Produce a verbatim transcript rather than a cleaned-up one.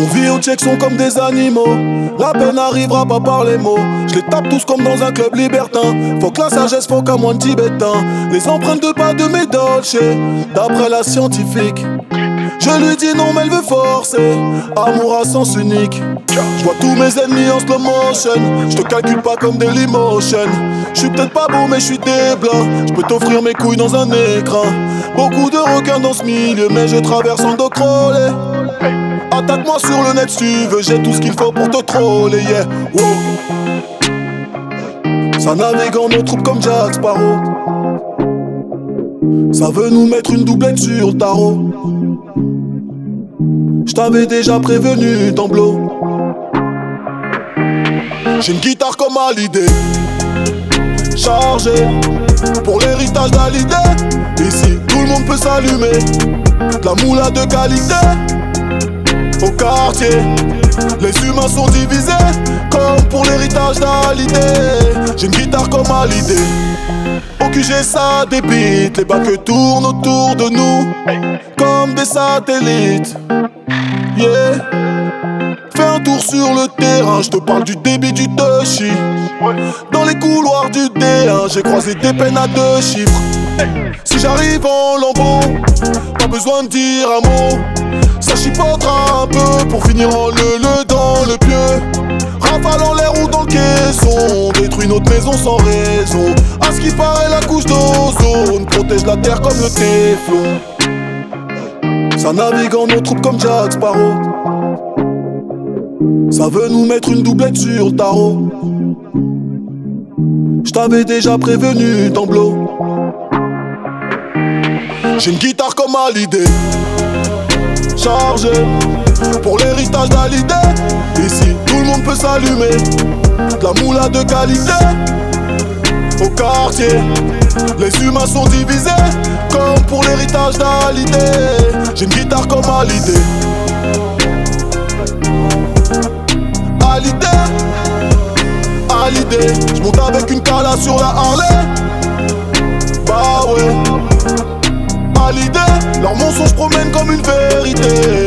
On vit au check sont comme des animaux. La peine arrivera pas par les mots. Je les tape tous comme dans un club libertin. Faut que la sagesse, faut qu'à moins de tibétain. Les empreintes de pas de mes Dolce, d'après la scientifique. Je lui dis non mais elle veut forcer. Amour à sens unique. Je vois tous mes ennemis en slow motion. Je te calcule pas comme Dailymotion. Je suis peut-être pas beau mais je suis des blancs. Je peux t'offrir mes couilles dans un écran. Beaucoup de requins dans ce milieu, mais je traverse en dos crawlé. Attaque-moi sur le net si tu veux, j'ai tout ce qu'il faut pour te troller, yeah. Wow. Ça navigue en eau troupe comme Jack Sparrow. Ça veut nous mettre une doublette sur le tarot. J't'avais déjà prévenu d'emblot. J'ai une guitare comme Hallyday, chargée pour l'héritage d'Hallyday. Ici tout le monde peut s'allumer, de la moula de qualité. Au quartier, les humains sont divisés, comme pour l'héritage d'Hallyday. J'ai une guitare comme Hallyday. Au Q G ça débite, les bacs tournent autour de nous, comme des satellites. Yeah. Fais un tour sur le terrain, je te parle du débit du Toshi. Dans les couloirs du D un, j'ai croisé des peines à deux chiffres. Si j'arrive en lambeau, pas besoin de dire un mot. Ça chipotera un peu pour finir en le-le dans le pieu. Rafale en l'air ou dans le caisson, détruit notre maison sans raison. À ce qui paraît la couche d'ozone protège la terre comme le téflon. Ça navigue en eau troupe comme Jack Sparrow. Ça veut nous mettre une doublette sur le tarot. J't'avais déjà prévenu d'emblot. J'ai une guitare comme Hallyday, chargée pour l'héritage d'Hallyday. Ici tout le monde peut s'allumer, de la moula de qualité. Au quartier, les humains sont divisés, comme pour l'héritage d'Hallyday. J'ai une guitare comme Hallyday, Hallyday, Hallyday. J'monte avec une cala sur la Harley. Bah ouais, Hallyday. Leurs mensonges promènent comme une vérité.